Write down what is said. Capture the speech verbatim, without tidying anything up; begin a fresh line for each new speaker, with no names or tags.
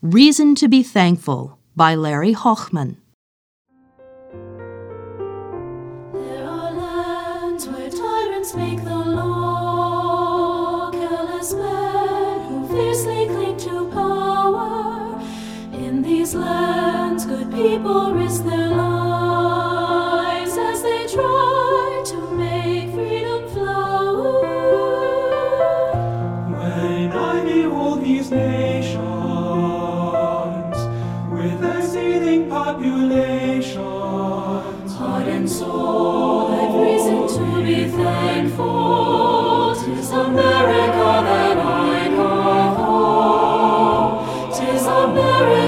Reason to be Thankful by Larry Hochman.
There are lands where tyrants make the law, careless men who fiercely cling to power. In these lands, good people risk their lives as they try to make freedom flower.
When I behold these nations with their seething populations,
Heart and soul have reason to be thankful. 'Tis America that I call home. 'Tis America.